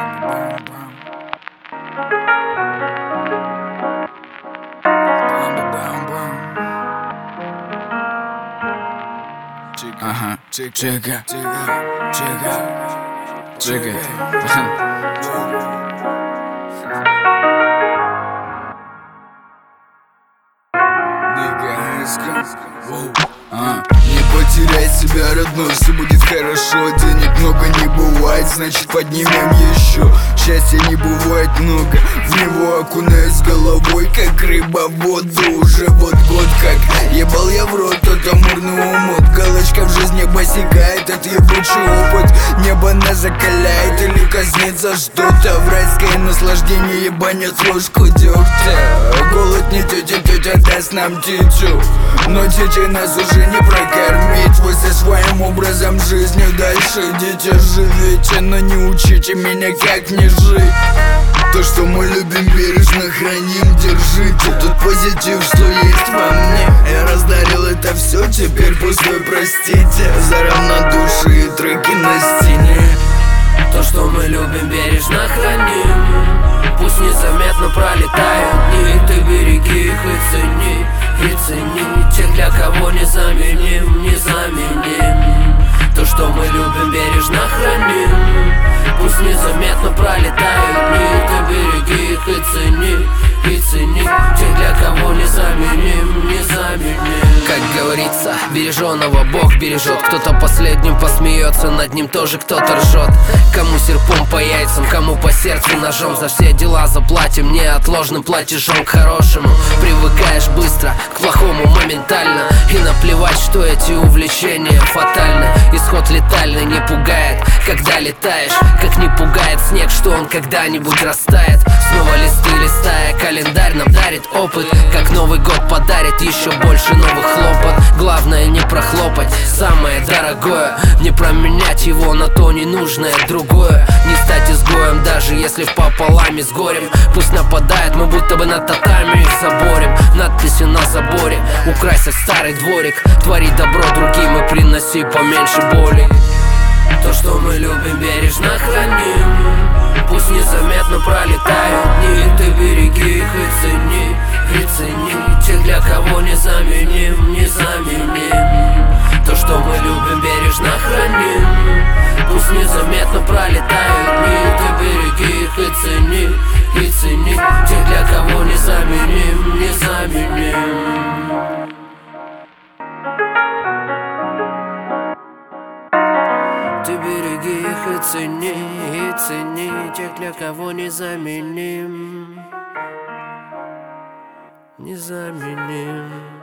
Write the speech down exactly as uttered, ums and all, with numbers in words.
Ага, чека, чека, чека, чека. А, не потеряй себя, родной, все будет хорошо. Денег много не бывает, значит поднимем еще. Счастья не бывает много, в него окунаюсь головой, как рыба в воду. Уже вот год как ебал я в рот тот амурный умот. Галочка в жизни посекает, этот ебучий опыт. Небо нас закаляет или коснется что-то. В райское наслаждение ебанет ложку дегтя. Голод не тетя, тетя даст нам тетю, но тетя нас уже не прокормить. Вы со своим образом жизни дальше идите, живите, но не учите меня, как не жить. То, что мы любим, бережно храним, держите тот позитив, что есть во мне. Я раздарил это все, теперь пустой, простите за равнодушие и треки на стене. То, что мы любим, бережно храним, пусть незаметно пролетают дни. Ты береги их и цени, и цени тех, для кого незаменим, незаменим. То, что мы любим, бережно храним, пусть незаметно пролетают дни. Ты береги их и цени, и цени тех, для кого незаменим, незаменим. Как говорится, береженого Бог бережет. Кто-то последним посмеется, над ним тоже кто-то ржет. Кому серпом по яйцам, кому по сердцу ножом. За все дела заплатим неотложным платежом к хорошему. Привыкаешь быстро к плохому моментально, и наплевать, что эти увлечения фатальны. Исход летальный не пугает, когда летаешь, как не пугает снег, что он когда-нибудь растает. Снова листы листая, календарь нам дарит опыт, как Новый год подарит еще больше новых хлопот. Главное не прохлопать самое дорогое, не променять его на то ненужное другое. Не стать изгоем, даже если впополам и с горем. Пусть нападает, мы будто бы на татами их заборем. Надписи на заборе, украсят старый дворик. Твори добро другим и приноси поменьше боли. То, что мы любим, бережно храним, пусть незаметно пролетают дни. Ты береги их и цени, и цени тех, для кого незаменим, незаменим. То, что мы любим, бережно храним, пусть незаметно пролетают дни. Ты береги их и цени, и цени тех, для кого незаменим, незаменим. Ты береги их и цени, и цени тех, для кого незаменим, незаменим.